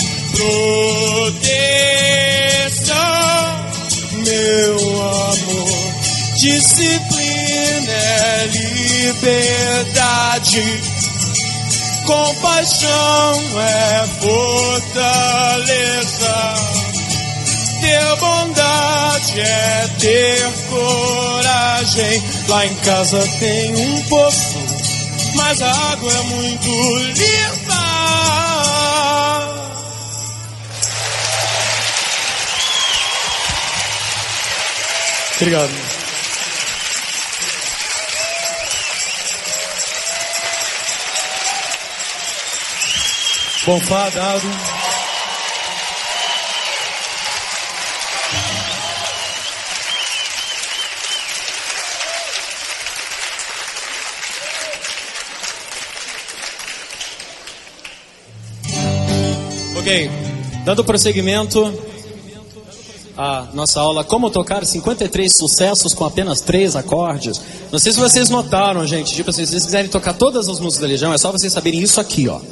proteção. Meu amor, disciplina é liberdade. Compaixão é fortaleza. Ter bondade é ter coragem. Lá em casa tem um poço, mas a água é muito limpa. Obrigado. Bom, fadado. Ok, dando prosseguimento à nossa aula Como Tocar cinquenta e três Sucessos com apenas três acordes. Não sei se vocês notaram, gente, tipo assim, se vocês quiserem tocar todas as músicas da Legião, é só vocês saberem isso aqui, ó.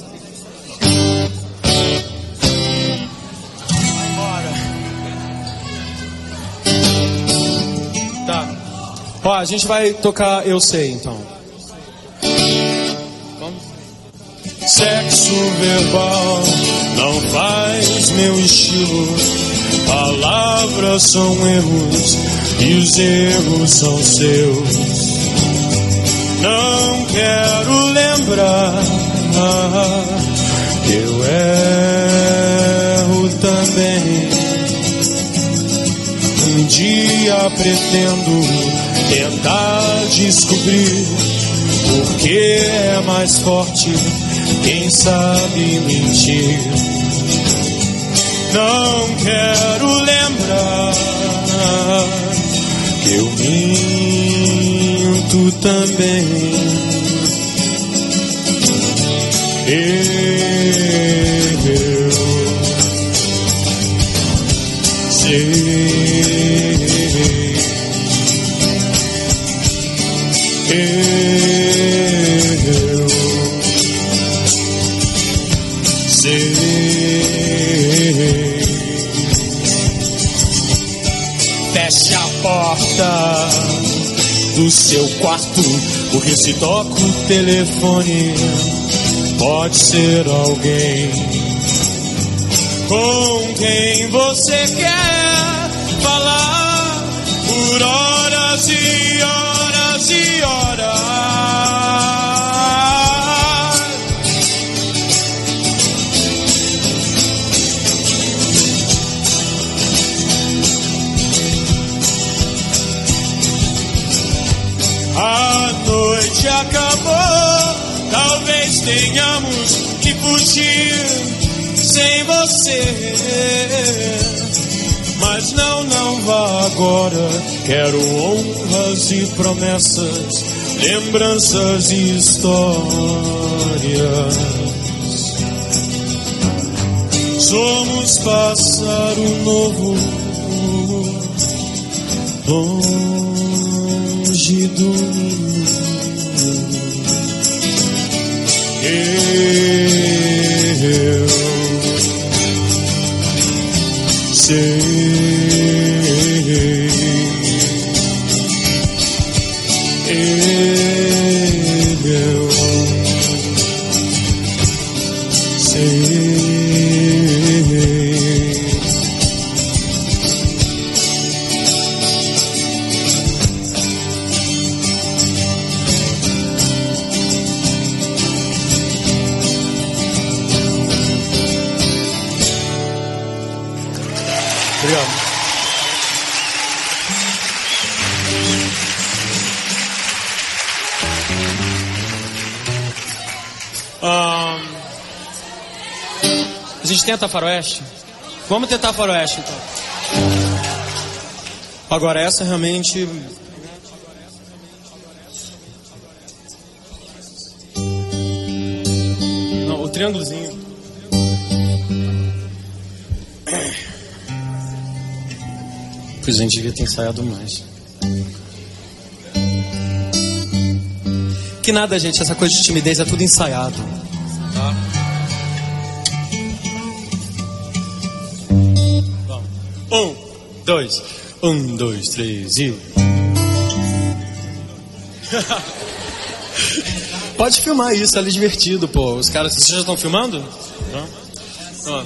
Tá. Ó, a gente vai tocar Eu Sei, então. Vamos? Sexo verbal não faz meu estilo. Palavras são erros e os erros são seus. Não quero lembrar, eu erro também. Um dia pretendo tentar descobrir por que é mais forte quem sabe mentir. Não quero lembrar que eu minto também. Eu sei, eu sei. Feche a porta do seu quarto, porque se toca o telefone, pode ser alguém com quem você quer falar por horas e horas e horas. A noite acabou, talvez tenhamos que fugir sem você. Mas não, não vá agora. Quero honras e promessas, lembranças e histórias. Somos pássaro novo, longe do ninho. Eu sei, eu sei. Obrigado. Um, a gente tenta faroeste? Vamos tentar faroeste, então. Agora, essa realmente... Não, o triângulozinho. Pois a gente devia ter ensaiado mais. Que nada, gente, essa coisa de timidez é tudo ensaiado. Tá? Vamos. Um, dois, um, dois, três e... Pode filmar isso, é divertido, pô. Os caras, vocês já estão filmando? Não? Não.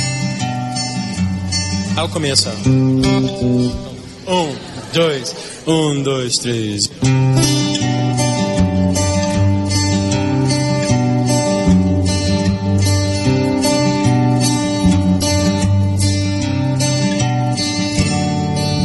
Aí o começo, ó. Um, dois, um, dois, três.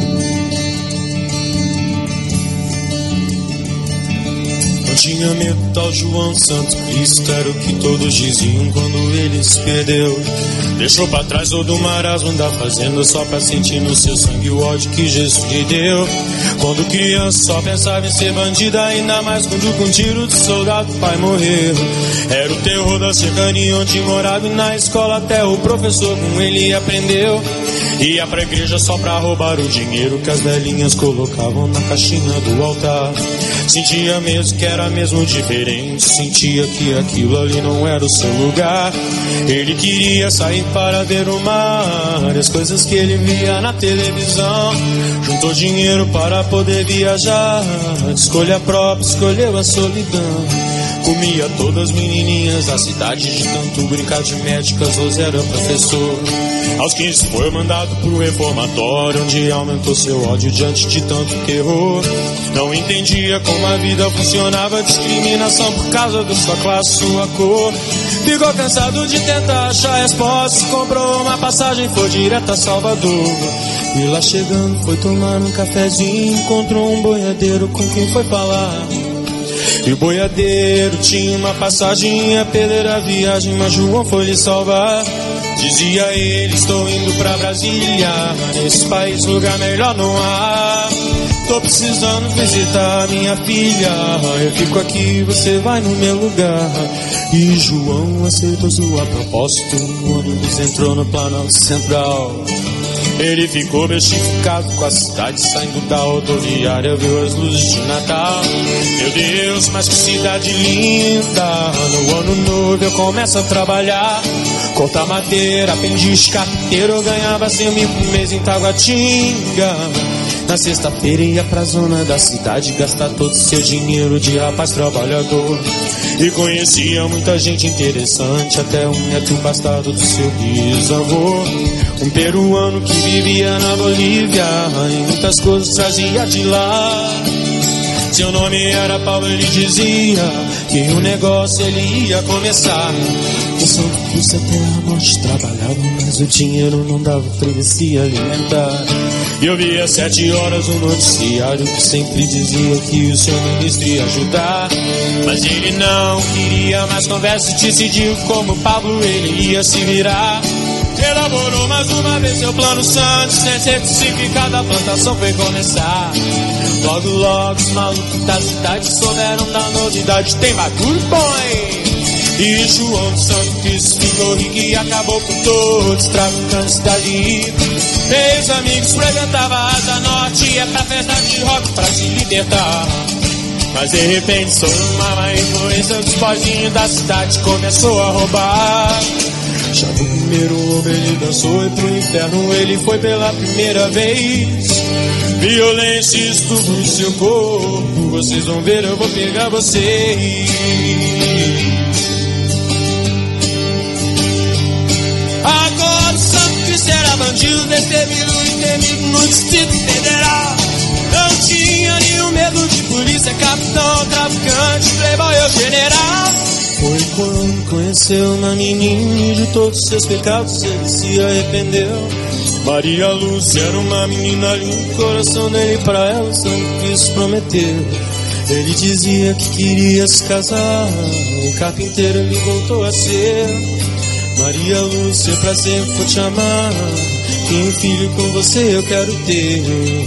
Não tinha medo tal João Santo Cristo era o que todos diziam quando ele se perdeu. Deixou pra trás todo o marasmo da fazenda só pra sentir no seu sangue o ódio que Jesus lhe deu. Quando criança só pensava em ser bandida, ainda mais quando com um tiro de soldado o pai morreu. Era o terror da cercania onde morava, e na escola até o professor com ele aprendeu. Ia pra igreja só pra roubar o dinheiro que as velhinhas colocavam na caixinha do altar. Sentia mesmo que era mesmo diferente, sentia que aquilo ali não era o seu lugar. Ele queria sair para ver o mar e as coisas que ele via na televisão. Juntou dinheiro para poder viajar, de escolha própria escolheu a solidão. Comia todas as menininhas da cidade, de tanto brincar de médicas, hoje era professor. Aos quinze foi mandado pro reformatório, onde aumentou seu ódio diante de tanto terror. Não entendia como a vida funcionava, discriminação por causa da sua classe, sua cor. Ficou cansado de tentar achar resposta, comprou uma passagem, foi direto a Salvador. E lá chegando foi tomar um cafezinho, encontrou um boiadeiro com quem foi falar. E o boiadeiro tinha uma passagem a perder a viagem, mas João foi lhe salvar. Dizia ele, estou indo pra Brasília, nesse país lugar melhor não há. Tô precisando visitar minha filha, eu fico aqui, você vai no meu lugar. E João aceitou sua proposta, o ônibus entrou no Planalto Central. Ele ficou bestificado com a cidade, saindo da rodoviária, viu as luzes de Natal. Meu Deus, mas que cidade linda! No ano novo eu começo a trabalhar, cortar madeira, aprendiz carteiro, eu ganhava cem mil por mês em Taguatinga. Na sexta-feira ia pra zona da cidade, gastar todo o seu dinheiro de rapaz trabalhador. E conhecia muita gente interessante, até um neto bastardo do seu bisavô. Um peruano que vivia na Bolívia, e muitas coisas trazia de lá. Seu nome era Paulo, ele dizia que o negócio ele ia começar. O Santo Cristo até a morte trabalhava, mas o dinheiro não dava pra ele se alimentar. E eu via sete horas um noticiário que sempre dizia que o seu ministro ia ajudar. Mas ele não queria mais conversa e decidiu como Pablo ele ia se virar. Elaborou mais uma vez seu plano santo, sem certificado a plantação foi começar. Logo logo os malucos da cidade souberam da novidade, tem bagulho bom, hein? E João Santo Cristo ficou rico e acabou com todos os traficantes dali. Meus amigos frequentavam a Asa Norte, é pra festa de rock pra se libertar. Mas de repente, sob uma má influência, dos pozinhos da cidade começou a roubar. Já no primeiro homem ele dançou e pro inferno ele foi pela primeira vez. Violência e estupro no seu corpo, vocês vão ver, eu vou pegar vocês. Agora o Santo Cristo era bandido, destemido e temido no Distrito Federal. Não tinha nenhum medo de polícia, capitão, traficante, playboy ou general. Foi quando conheceu uma menina e de todos os seus pecados ele se arrependeu. Maria Lúcia era uma menina linda, o coração dele pra ela o Santo Cristo prometeu. Ele dizia que queria se casar, o carpinteiro ele voltou a ser. Maria Lúcia, pra sempre vou te amar, e um filho com você eu quero ter.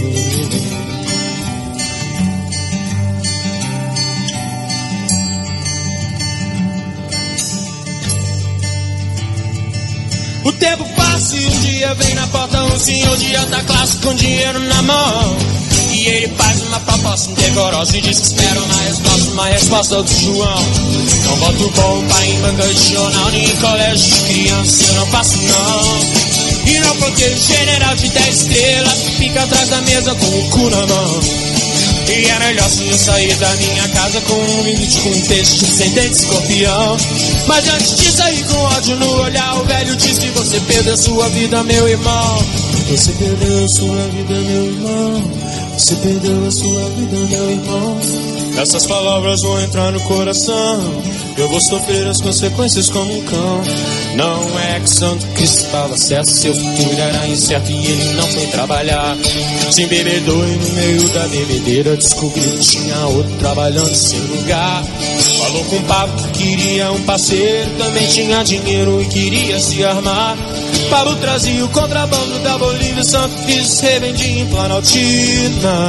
O tempo passa e um dia vem na porta um senhor de alta classe com dinheiro na mão. E ele faz uma proposta indecorosa e diz que espera uma resposta, uma resposta do João. Não boto bomba em banca de jornal, nem em colégio de criança, eu não faço não. E não porque o general de dez estrelas fica atrás da mesa com o cu na mão. E é melhor se eu sair da minha casa com um limite, com um texto sem dente escorpião. Mas antes de sair com ódio no olhar, o velho diz que você perdeu sua vida, meu irmão. Você perdeu a sua vida, meu irmão. Você perdeu a sua vida, meu irmão. Essas palavras vão entrar no coração. Eu vou sofrer as consequências como um cão. Não é que Santo Cristo estava certo, seu futuro era incerto e ele não foi trabalhar. Se embebedou e no meio da bebedeira descobriu que tinha outro trabalhando sem lugar. Falou com o Pablo que queria um parceiro, também tinha dinheiro e queria se armar. Pablo trazia o contrabando da Bolívia, Santo Cristo revendia em Planaltina.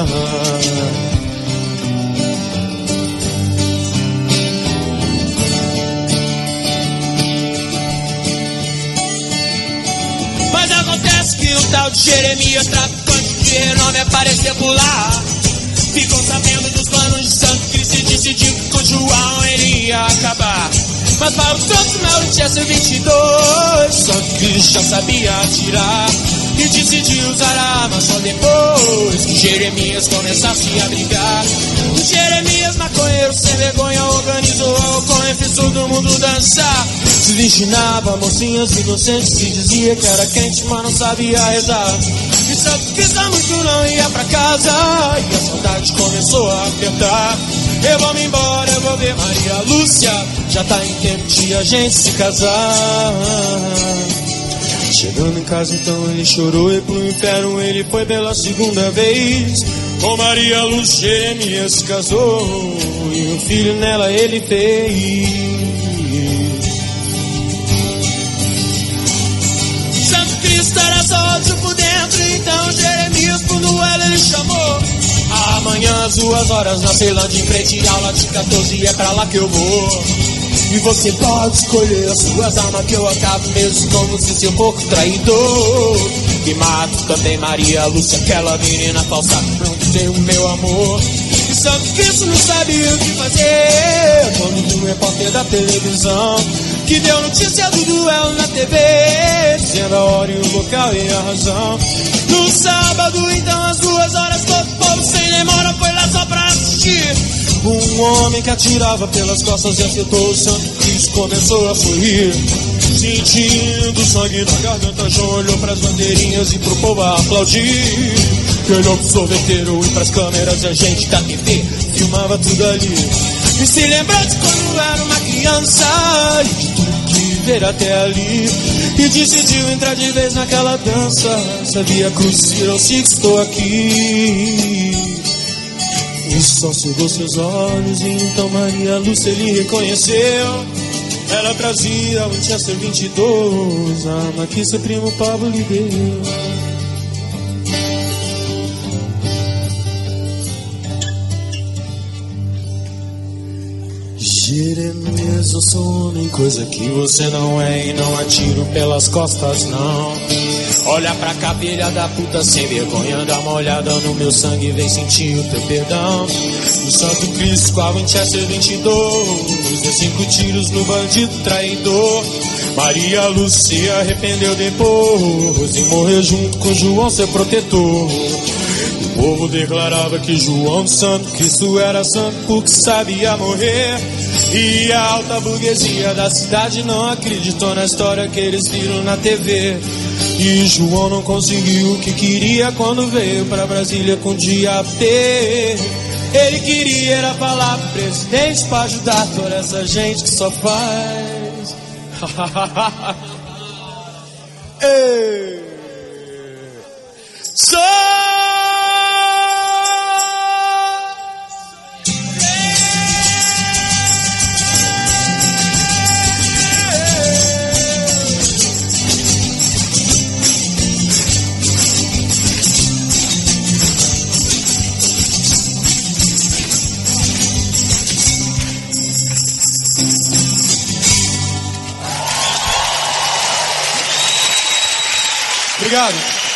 Mas acontece que o tal de Jeremias, traficante de renome, apareceu por lá. Ficou sabendo dos planos de Santo Cristo e decidiu que com João ele ia acabar. Mas para o Santo Mel tinha ser vinte e dois, Santo Cristo já sabia atirar e decidiu usar a arma só depois que Jeremias começasse a brigar. O Jeremias, maconheiro sem vergonha, organizou a ocorrência e fez todo mundo dançar. Se destinava mocinhas inocentes, se dizia que era quente, mas não sabia rezar. E Santo Cristo muito não ia pra casa e a saudade começou a apertar. Eu vou me embora, eu vou ver Maria Lúcia, já tá em tempo de a gente se casar. Chegando em casa então ele chorou e pro inferno ele foi pela segunda vez. Com Maria Lúcia Jeremias se casou e um filho nela ele fez. Santo Cristo era só ódio por dentro, então Jeremias pro duelo ele chamou. Amanhã às duas horas na Ceilândia, em frente à aula de catorze, é pra lá que eu vou. E você pode escolher as suas armas que eu acabo mesmo como se seu pouco traidor. E mato também Maria Lúcia, aquela menina falsa, não tem o meu amor. E Santo Cristo não sabia o que fazer quando viu um repórter da televisão que deu notícia do duelo na T V, dizendo a hora e o local e a razão. No sábado, então, às duas horas, todo o povo sem demora foi lá só pra assistir. Um homem que atirava pelas costas e acertou o Santo Cristo começou a sorrir. Sentindo sangue na garganta, João olhou pras bandeirinhas e pro povo a aplaudir. Olhou pro sorveteiro e pras câmeras e a gente da T V filmava tudo ali. E se lembrou de quando era uma criança e de tudo que ver até ali. E decidiu entrar de vez naquela dança. Sabia cruzir ao se estou aqui. E só cegou seus olhos e então Maria Lúcia ele reconheceu. Ela trazia o Winchester vinte e dois, a arma que seu primo Pablo lhe deu. Jeremias, eu sou homem, coisa que você não é, e não atiro pelas costas, não. Olha pra cá, filha da puta, sem vergonha, dá uma olhada no meu sangue, vem sentir o teu perdão. O Santo Cristo com a Winchester vinte e dois, deu cinco tiros no bandido traidor. Maria Lúcia se arrependeu depois e morreu junto com João, seu protetor. O povo declarava que João Santo Cristo era santo porque sabia morrer. E a alta burguesia da cidade não acreditou na história que eles viram na T V. E João não conseguiu o que queria quando veio pra Brasília com o diabo ter. Ele queria era falar pro presidente pra ajudar toda essa gente que só faz. Ei. Só obrigado.